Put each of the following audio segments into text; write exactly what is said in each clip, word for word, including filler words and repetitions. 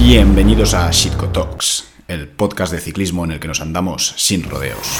Bienvenidos a Shitco Talks, el podcast de ciclismo en el que nos andamos sin rodeos.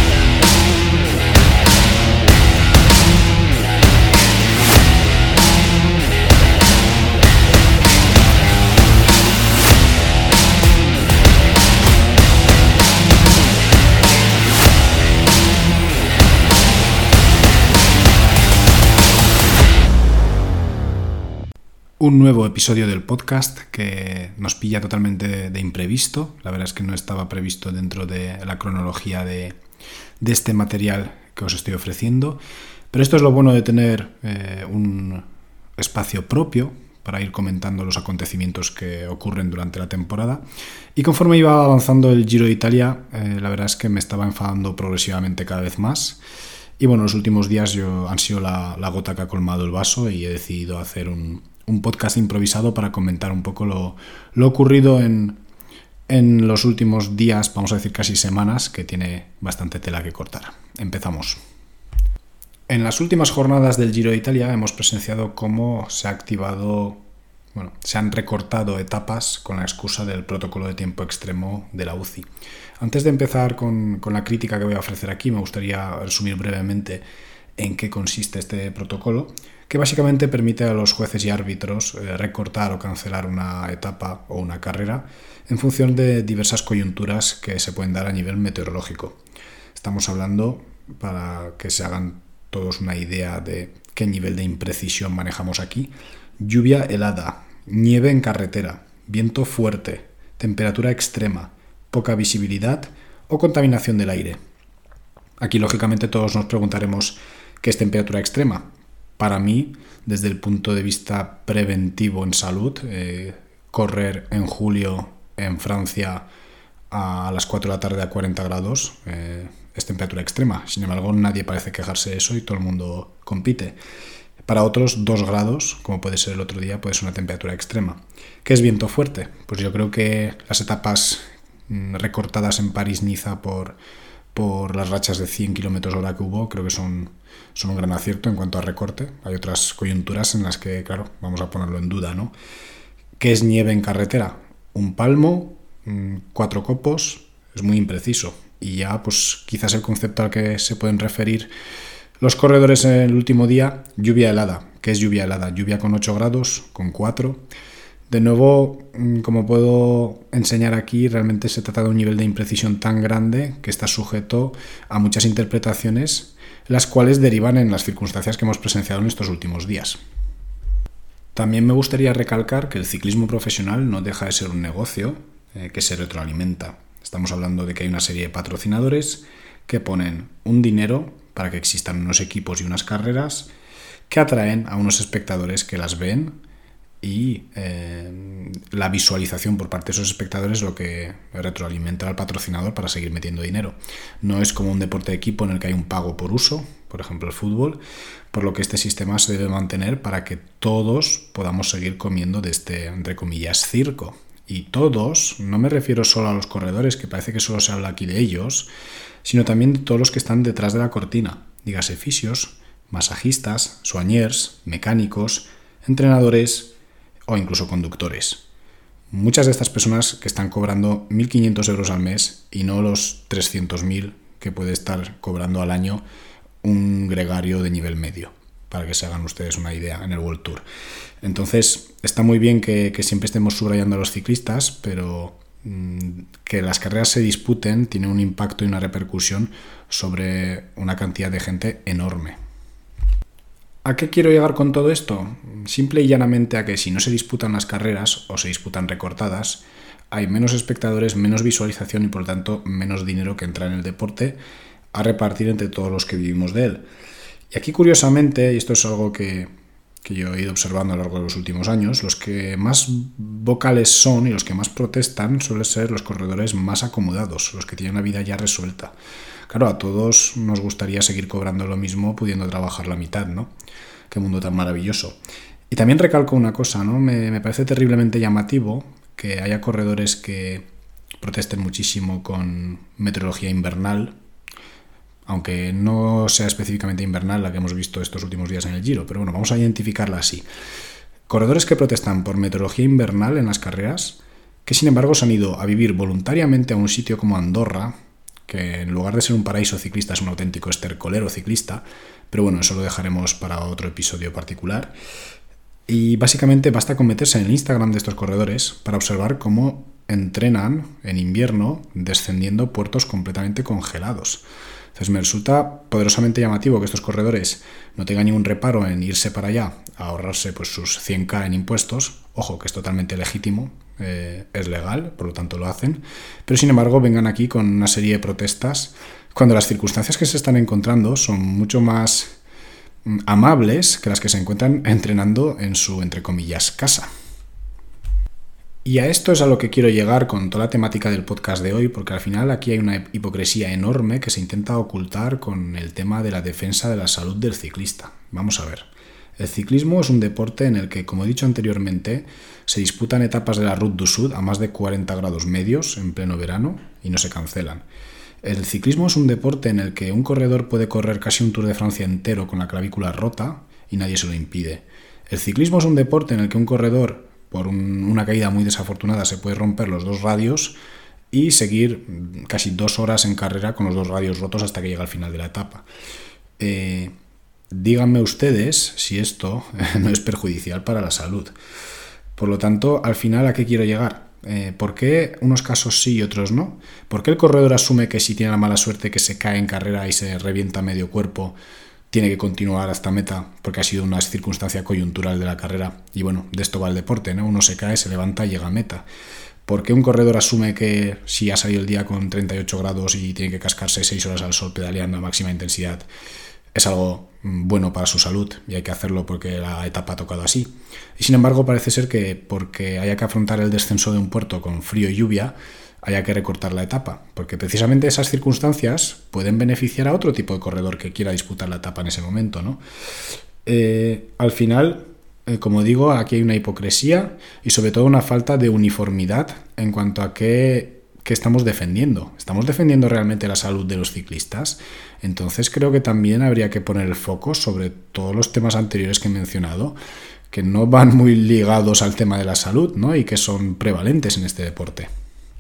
Un nuevo episodio del podcast que nos pilla totalmente de imprevisto. La verdad es que no estaba previsto dentro de la cronología de, de este material que os estoy ofreciendo. Pero esto es lo bueno de tener eh, un espacio propio para ir comentando los acontecimientos que ocurren durante la temporada. Y conforme iba avanzando el Giro de Italia, eh, la verdad es que me estaba enfadando progresivamente cada vez más. Y bueno, los últimos días yo, han sido la, la gota que ha colmado el vaso y he decidido hacer un... un podcast improvisado para comentar un poco lo, lo ocurrido en, en los últimos días, vamos a decir casi semanas, que tiene bastante tela que cortar. Empezamos. En las últimas jornadas del Giro de Italia hemos presenciado cómo se ha activado, bueno, se han recortado etapas con la excusa del protocolo de tiempo extremo de la U C I. Antes de empezar con, con la crítica que voy a ofrecer aquí, me gustaría resumir brevemente en qué consiste este protocolo, que básicamente permite a los jueces y árbitros eh, recortar o cancelar una etapa o una carrera en función de diversas coyunturas que se pueden dar a nivel meteorológico. Estamos hablando, para que se hagan todos una idea de qué nivel de imprecisión manejamos aquí: lluvia helada, nieve en carretera, viento fuerte, temperatura extrema, poca visibilidad o contaminación del aire. Aquí, lógicamente, todos nos preguntaremos qué es temperatura extrema. Para mí, desde el punto de vista preventivo en salud, eh, correr en julio en Francia a las cuatro de la tarde a cuarenta grados eh, es temperatura extrema. Sin embargo, nadie parece quejarse de eso y todo el mundo compite. Para otros, dos grados, como puede ser el otro día, puede ser una temperatura extrema. ¿Qué es viento fuerte? Pues yo creo que las etapas mm, recortadas en París-Niza por... por las rachas de cien kilómetros hora que hubo, creo que son, son un gran acierto en cuanto a recorte. Hay otras coyunturas en las que, claro, vamos a ponerlo en duda, ¿no? ¿Qué es nieve en carretera? Un palmo, cuatro copos, es muy impreciso. Y ya, pues quizás el concepto al que se pueden referir los corredores en el último día: lluvia helada. ¿Qué es lluvia helada? Lluvia con ocho grados, con cuatro. De nuevo, como puedo enseñar aquí, realmente se trata de un nivel de imprecisión tan grande que está sujeto a muchas interpretaciones, las cuales derivan en las circunstancias que hemos presenciado en estos últimos días. También me gustaría recalcar que el ciclismo profesional no deja de ser un negocio eh, que se retroalimenta. Estamos hablando de que hay una serie de patrocinadores que ponen un dinero para que existan unos equipos y unas carreras que atraen a unos espectadores que las ven, y eh, la visualización por parte de esos espectadores es lo que retroalimenta al patrocinador para seguir metiendo dinero. No es como un deporte de equipo en el que hay un pago por uso, por ejemplo el fútbol, por lo que este sistema se debe mantener para que todos podamos seguir comiendo de este, entre comillas, circo. Y todos, no me refiero solo a los corredores, que parece que solo se habla aquí de ellos, sino también de todos los que están detrás de la cortina, dígase fisios, masajistas, soigneurs, mecánicos, entrenadores o incluso conductores. Muchas de estas personas que están cobrando mil quinientos euros al mes y no los trescientos mil que puede estar cobrando al año un gregario de nivel medio, para que se hagan ustedes una idea en el World Tour. Entonces, está muy bien que, que siempre estemos subrayando a los ciclistas, pero mmm, que las carreras se disputen tiene un impacto y una repercusión sobre una cantidad de gente enorme. ¿A qué quiero llegar con todo esto? Simple y llanamente a que si no se disputan las carreras o se disputan recortadas, hay menos espectadores, menos visualización y por lo tanto menos dinero que entra en el deporte a repartir entre todos los que vivimos de él. Y aquí, curiosamente, y esto es algo que, que yo he ido observando a lo largo de los últimos años, los que más vocales son y los que más protestan suelen ser los corredores más acomodados, los que tienen una vida ya resuelta. Claro, a todos nos gustaría seguir cobrando lo mismo pudiendo trabajar la mitad, ¿no? Qué mundo tan maravilloso. Y también recalco una cosa, ¿no? Me, me parece terriblemente llamativo que haya corredores que protesten muchísimo con meteorología invernal, aunque no sea específicamente invernal la que hemos visto estos últimos días en el Giro, pero bueno, vamos a identificarla así. Corredores que protestan por meteorología invernal en las carreras que sin embargo se han ido a vivir voluntariamente a un sitio como Andorra, que en lugar de ser un paraíso ciclista es un auténtico estercolero ciclista, pero bueno, eso lo dejaremos para otro episodio particular. Y básicamente basta con meterse en el Instagram de estos corredores para observar cómo entrenan en invierno descendiendo puertos completamente congelados. Entonces me resulta poderosamente llamativo que estos corredores no tengan ningún reparo en irse para allá a ahorrarse pues, sus cien mil en impuestos. Ojo, que es totalmente legítimo, eh, es legal, por lo tanto lo hacen. Pero sin embargo vengan aquí con una serie de protestas cuando las circunstancias que se están encontrando son mucho más amables que las que se encuentran entrenando en su, entre comillas, casa. Y a esto es a lo que quiero llegar con toda la temática del podcast de hoy, porque al final aquí hay una hipocresía enorme que se intenta ocultar con el tema de la defensa de la salud del ciclista. Vamos a ver. El ciclismo es un deporte en el que, como he dicho anteriormente, se disputan etapas de la Route du Sud a más de cuarenta grados medios en pleno verano y no se cancelan. El ciclismo es un deporte en el que un corredor puede correr casi un Tour de Francia entero con la clavícula rota y nadie se lo impide. El ciclismo es un deporte en el que un corredor, por un, una caída muy desafortunada, se puede romper los dos radios y seguir casi dos horas en carrera con los dos radios rotos hasta que llega al final de la etapa. Eh, díganme ustedes si esto no es perjudicial para la salud. Por lo tanto, al final, ¿a qué quiero llegar? Eh, ¿Por qué unos casos sí y otros no? ¿Por qué el corredor asume que si tiene la mala suerte que se cae en carrera y se revienta medio cuerpo, tiene que continuar hasta meta porque ha sido una circunstancia coyuntural de la carrera? Y bueno, de esto va el deporte, ¿no? Uno se cae, se levanta y llega a meta. ¿Por qué un corredor asume que si ha salido el día con treinta y ocho grados y tiene que cascarse seis horas al sol pedaleando a máxima intensidad, es algo bueno para su salud y hay que hacerlo porque la etapa ha tocado así? Y sin embargo parece ser que porque haya que afrontar el descenso de un puerto con frío y lluvia, haya que recortar la etapa, porque precisamente esas circunstancias pueden beneficiar a otro tipo de corredor que quiera disputar la etapa en ese momento, ¿no? Eh, al final, eh, como digo, aquí hay una hipocresía y sobre todo una falta de uniformidad en cuanto a qué, qué estamos defendiendo. ¿Estamos defendiendo realmente la salud de los ciclistas? Entonces creo que también habría que poner el foco sobre todos los temas anteriores que he mencionado, que no van muy ligados al tema de la salud, ¿no? Y que son prevalentes en este deporte.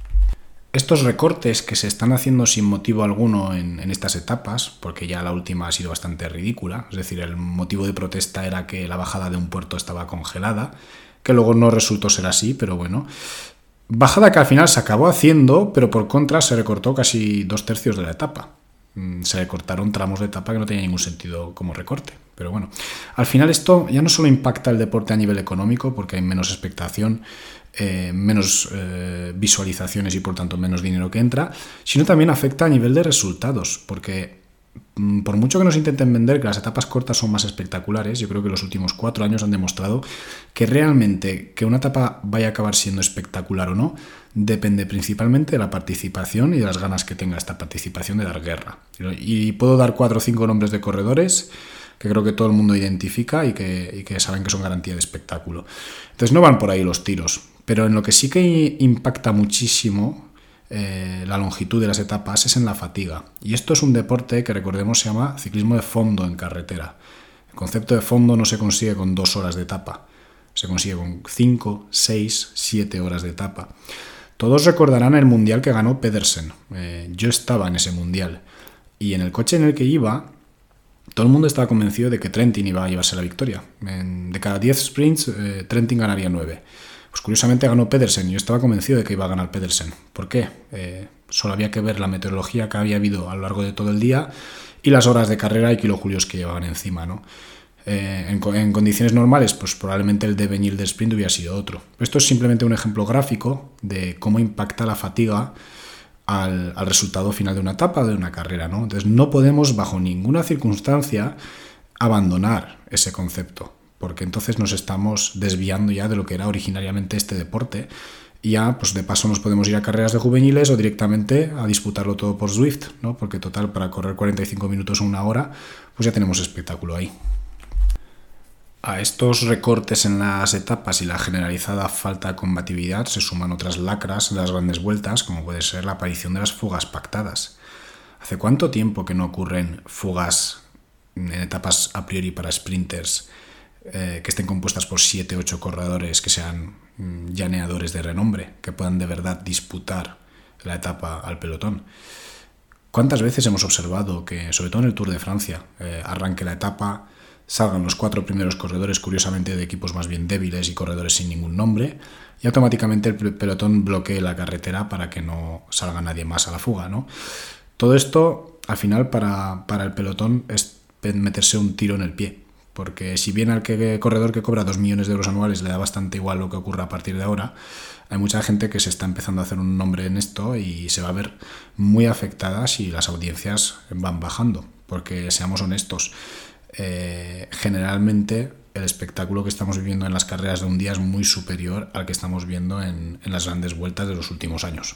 Estos recortes que se están haciendo sin motivo alguno en, en estas etapas, porque ya la última ha sido bastante ridícula, es decir, el motivo de protesta era que la bajada de un puerto estaba congelada, que luego no resultó ser así, pero bueno, bajada que al final se acabó haciendo, pero por contra se recortó casi dos tercios de la etapa. Se recortaron tramos de etapa que no tenían ningún sentido como recorte. Pero bueno, al final esto ya no solo impacta el deporte a nivel económico, porque hay menos expectación, eh, menos eh, visualizaciones y por tanto menos dinero que entra, sino también afecta a nivel de resultados, porque mm, por mucho que nos intenten vender que las etapas cortas son más espectaculares, yo creo que los últimos cuatro años han demostrado que realmente que una etapa vaya a acabar siendo espectacular o no, depende principalmente de la participación y de las ganas que tenga esta participación de dar guerra. Y puedo dar cuatro o cinco nombres de corredores que creo que todo el mundo identifica y que, y que saben que son garantía de espectáculo. Entonces no van por ahí los tiros, pero en lo que sí que impacta muchísimo eh, la longitud de las etapas es en la fatiga. Y esto es un deporte que, recordemos, se llama ciclismo de fondo en carretera. El concepto de fondo no se consigue con dos horas de etapa, se consigue con cinco, seis, siete horas de etapa. Todos recordarán el mundial que ganó Pedersen. Eh, yo estaba en ese mundial y en el coche en el que iba, todo el mundo estaba convencido de que Trentin iba a llevarse la victoria. En, de cada diez sprints, eh, Trentin ganaría nueve. Pues curiosamente ganó Pedersen y yo estaba convencido de que iba a ganar Pedersen. ¿Por qué? Eh, solo había que ver la meteorología que había habido a lo largo de todo el día y las horas de carrera y kilojulios que llevaban encima, ¿no? Eh, en, en condiciones normales, pues probablemente el devenir del sprint hubiera sido otro. Esto es simplemente un ejemplo gráfico de cómo impacta la fatiga al, al resultado final de una etapa, de una carrera, ¿no? Entonces no podemos bajo ninguna circunstancia abandonar ese concepto, porque entonces nos estamos desviando ya de lo que era originariamente este deporte y ya pues de paso nos podemos ir a carreras de juveniles o directamente a disputarlo todo por Zwift, ¿no? Porque total, para correr cuarenta y cinco minutos o una hora, pues ya tenemos espectáculo ahí. A estos recortes en las etapas y la generalizada falta de combatividad se suman otras lacras de las grandes vueltas, como puede ser la aparición de las fugas pactadas. ¿Hace cuánto tiempo que no ocurren fugas en etapas a priori para sprinters eh, que estén compuestas por siete u ocho corredores que sean mm, llaneadores de renombre, que puedan de verdad disputar la etapa al pelotón. ¿Cuántas veces hemos observado que, sobre todo en el Tour de Francia, eh, arranque la etapa, salgan los cuatro primeros corredores, curiosamente de equipos más bien débiles y corredores sin ningún nombre, y automáticamente el pelotón bloquee la carretera para que no salga nadie más a la fuga, ¿no? Todo esto, al final, para, para el pelotón es meterse un tiro en el pie, porque si bien al que, corredor que cobra dos millones de euros anuales le da bastante igual lo que ocurra a partir de ahora, hay mucha gente que se está empezando a hacer un nombre en esto y se va a ver muy afectada si las audiencias van bajando, porque seamos honestos, eh, generalmente el espectáculo que estamos viviendo en las carreras de un día es muy superior al que estamos viendo en, en las grandes vueltas de los últimos años.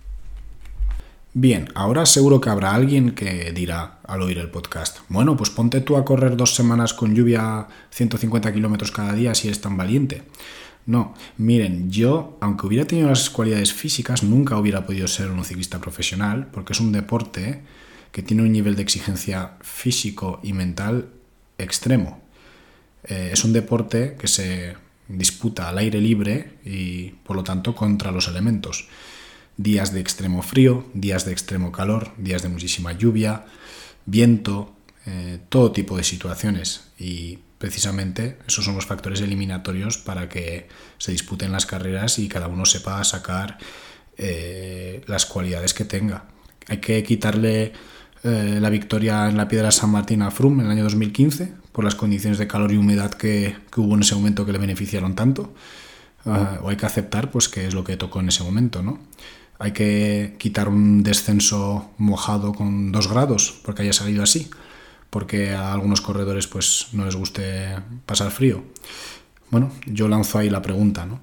Bien, ahora seguro que habrá alguien que dirá al oír el podcast: bueno, pues ponte tú a correr dos semanas con lluvia ciento cincuenta kilómetros cada día si eres tan valiente. No, miren, yo, aunque hubiera tenido las cualidades físicas, nunca hubiera podido ser un ciclista profesional, porque es un deporte que tiene un nivel de exigencia físico y mental extremo. Eh, es un deporte que se disputa al aire libre y, por lo tanto, contra los elementos. Días de extremo frío, días de extremo calor, días de muchísima lluvia, viento, eh, todo tipo de situaciones. Y precisamente esos son los factores eliminatorios para que se disputen las carreras y cada uno sepa sacar eh, las cualidades que tenga. Hay que quitarle eh, la victoria en la Piedra San Martín a Froome en el año dos mil quince por las condiciones de calor y humedad que, que hubo en ese momento que le beneficiaron tanto. Uh, o hay que aceptar pues que es lo que tocó en ese momento, ¿no? Hay que quitar un descenso mojado con dos grados porque haya salido así, porque a algunos corredores pues no les guste pasar frío. Bueno, yo lanzo ahí la pregunta, ¿no?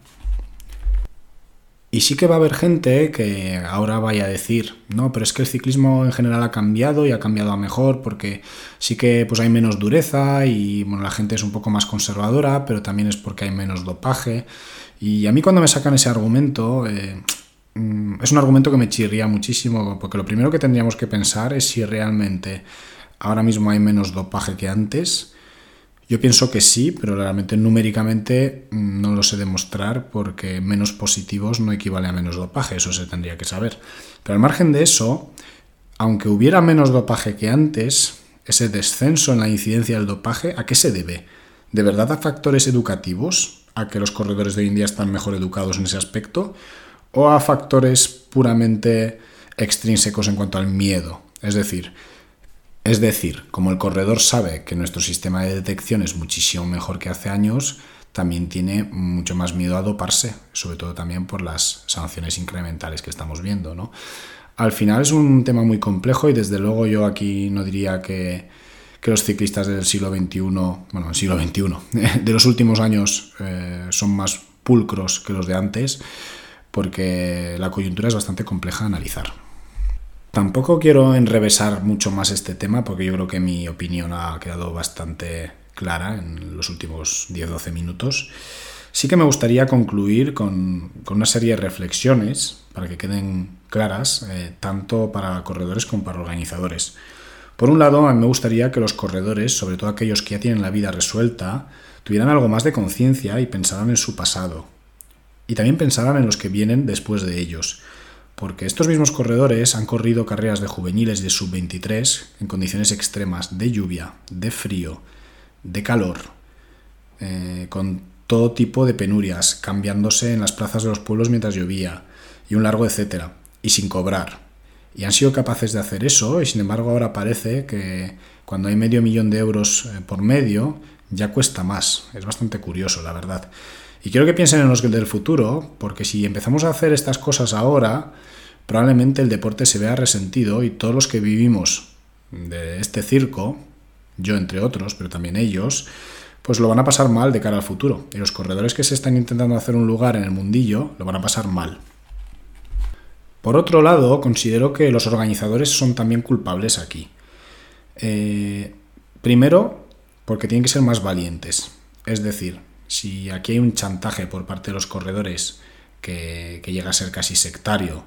Y sí que va a haber gente que ahora vaya a decir: no, pero es que el ciclismo en general ha cambiado y ha cambiado a mejor, porque sí que pues hay menos dureza y bueno, la gente es un poco más conservadora, pero también es porque hay menos dopaje. Y a mí cuando me sacan ese argumento, eh, es un argumento que me chirría muchísimo, porque lo primero que tendríamos que pensar es si realmente ahora mismo hay menos dopaje que antes. Yo pienso que sí, pero realmente numéricamente no lo sé demostrar, porque menos positivos no equivale a menos dopaje, eso se tendría que saber. Pero al margen de eso, aunque hubiera menos dopaje que antes, ese descenso en la incidencia del dopaje, ¿a qué se debe? ¿De verdad a factores educativos? ¿A que los corredores de hoy en día están mejor educados en ese aspecto? ¿O a factores puramente extrínsecos en cuanto al miedo? Es decir, es decir, como el corredor sabe que nuestro sistema de detección es muchísimo mejor que hace años, también tiene mucho más miedo a doparse, sobre todo también por las sanciones incrementales que estamos viendo, ¿no? Al final es un tema muy complejo y desde luego yo aquí no diría que, que los ciclistas del siglo veintiuno, bueno, del siglo veintiuno, de los últimos años eh, son más pulcros que los de antes, porque la coyuntura es bastante compleja de analizar. Tampoco quiero enrevesar mucho más este tema, porque yo creo que mi opinión ha quedado bastante clara en los últimos diez a doce minutos. Sí que me gustaría concluir con, con una serie de reflexiones para que queden claras, eh, tanto para corredores como para organizadores. Por un lado, a mí me gustaría que los corredores, sobre todo aquellos que ya tienen la vida resuelta, tuvieran algo más de conciencia y pensaran en su pasado. Y también pensaran en los que vienen después de ellos. Porque estos mismos corredores han corrido carreras de juveniles y de sub veintitrés en condiciones extremas de lluvia, de frío, de calor, eh, con todo tipo de penurias, cambiándose en las plazas de los pueblos mientras llovía, y un largo etcétera, y sin cobrar. Y han sido capaces de hacer eso, y sin embargo ahora parece que cuando hay medio millón de euros por medio, ya cuesta más. Es bastante curioso, la verdad. Y quiero que piensen en los del futuro, porque si empezamos a hacer estas cosas ahora, probablemente el deporte se vea resentido y todos los que vivimos de este circo, yo entre otros, pero también ellos, pues lo van a pasar mal de cara al futuro. Y los corredores que se están intentando hacer un lugar en el mundillo lo van a pasar mal. Por otro lado, considero que los organizadores son también culpables aquí. Eh, primero, porque tienen que ser más valientes. Es decir, si aquí hay un chantaje por parte de los corredores que, que llega a ser casi sectario,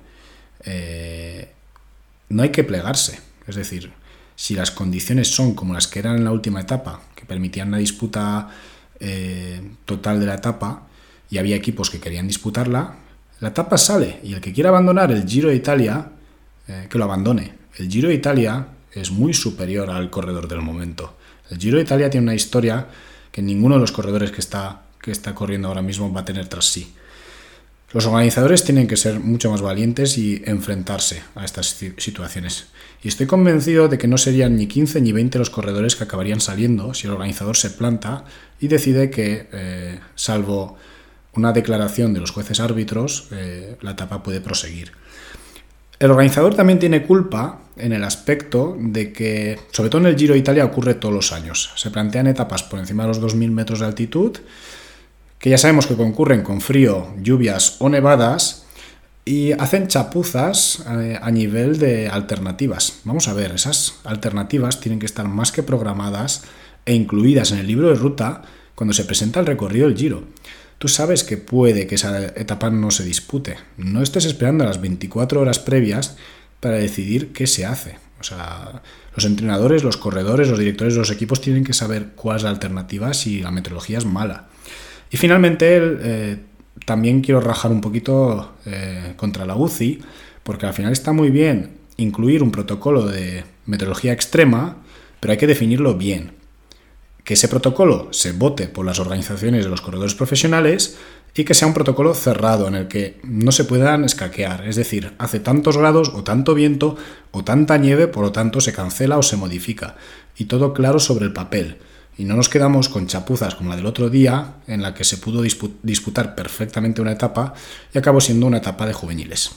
eh, no hay que plegarse. Es decir, si las condiciones son como las que eran en la última etapa, que permitían una disputa eh, total de la etapa y había equipos que querían disputarla, la etapa sale y el que quiera abandonar el Giro de Italia, eh, que lo abandone. El Giro de Italia es muy superior al corredor del momento. El Giro de Italia tiene una historia que ninguno de los corredores que está, que está corriendo ahora mismo va a tener tras sí. Los organizadores tienen que ser mucho más valientes y enfrentarse a estas situaciones. Y estoy convencido de que no serían ni quince ni veinte los corredores que acabarían saliendo si el organizador se planta y decide que, eh, salvo una declaración de los jueces árbitros, eh, la etapa puede proseguir. El organizador también tiene culpa en el aspecto de que, sobre todo en el Giro de Italia, ocurre todos los años. Se plantean etapas por encima de los dos mil metros de altitud, que ya sabemos que concurren con frío, lluvias o nevadas, y hacen chapuzas eh, a nivel de alternativas. Vamos a ver, esas alternativas tienen que estar más que programadas e incluidas en el libro de ruta cuando se presenta el recorrido del Giro. Tú sabes que puede que esa etapa no se dispute. No estés esperando a las veinticuatro horas previas para decidir qué se hace. O sea, los entrenadores, los corredores, los directores de los equipos tienen que saber cuál es la alternativa si la meteorología es mala. Y finalmente, eh, también quiero rajar un poquito eh, contra la U C I, porque al final está muy bien incluir un protocolo de meteorología extrema, pero hay que definirlo bien. Que ese protocolo se vote por las organizaciones de los corredores profesionales y que sea un protocolo cerrado en el que no se puedan escaquear. Es decir, hace tantos grados o tanto viento o tanta nieve, por lo tanto se cancela o se modifica. Y todo claro sobre el papel. Y no nos quedamos con chapuzas como la del otro día, en la que se pudo disputar perfectamente una etapa y acabó siendo una etapa de juveniles.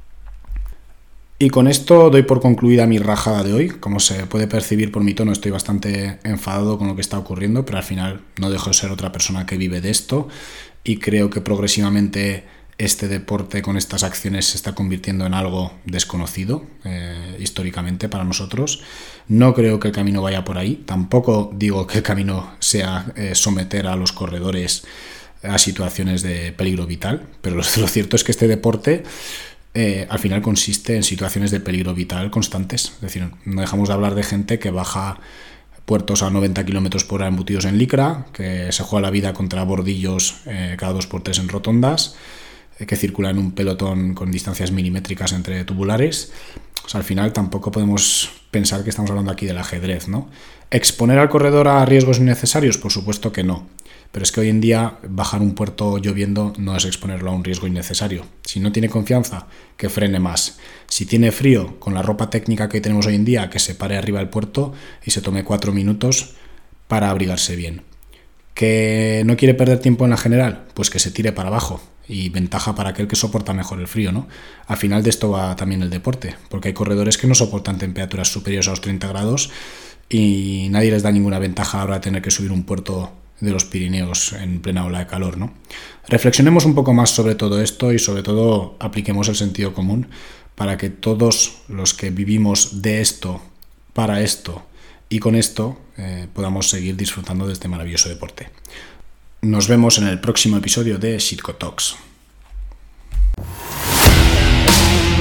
Y con esto doy por concluida mi rajada de hoy. Como se puede percibir por mi tono, estoy bastante enfadado con lo que está ocurriendo, pero al final no dejo de ser otra persona que vive de esto y creo que progresivamente este deporte con estas acciones se está convirtiendo en algo desconocido eh, históricamente para nosotros. No creo que el camino vaya por ahí. Tampoco digo que el camino sea eh, someter a los corredores a situaciones de peligro vital, pero lo, lo cierto es que este deporte Eh, al final consiste en situaciones de peligro vital constantes. Es decir, no dejamos de hablar de gente que baja puertos a noventa kilómetros por hora embutidos en licra, que se juega la vida contra bordillos eh, cada dos por tres en rotondas, eh, que circula en un pelotón con distancias milimétricas entre tubulares. O sea, al final tampoco podemos pensar que estamos hablando aquí del ajedrez, ¿no? ¿Exponer al corredor a riesgos innecesarios? Por supuesto que no. Pero es que hoy en día bajar un puerto lloviendo no es exponerlo a un riesgo innecesario. Si no tiene confianza, que frene más. Si tiene frío, con la ropa técnica que tenemos hoy en día, que se pare arriba del puerto y se tome cuatro minutos para abrigarse bien. ¿Que no quiere perder tiempo en la general? Pues que se tire para abajo. Y ventaja para aquel que soporta mejor el frío, ¿no? Al final de esto va también el deporte, porque hay corredores que no soportan temperaturas superiores a los treinta grados y nadie les da ninguna ventaja ahora de tener que subir un puerto de los Pirineos en plena ola de calor, ¿no? Reflexionemos un poco más sobre todo esto y sobre todo apliquemos el sentido común para que todos los que vivimos de esto, para esto y con esto eh, podamos seguir disfrutando de este maravilloso deporte. Nos vemos en el próximo episodio de Shitco Talks.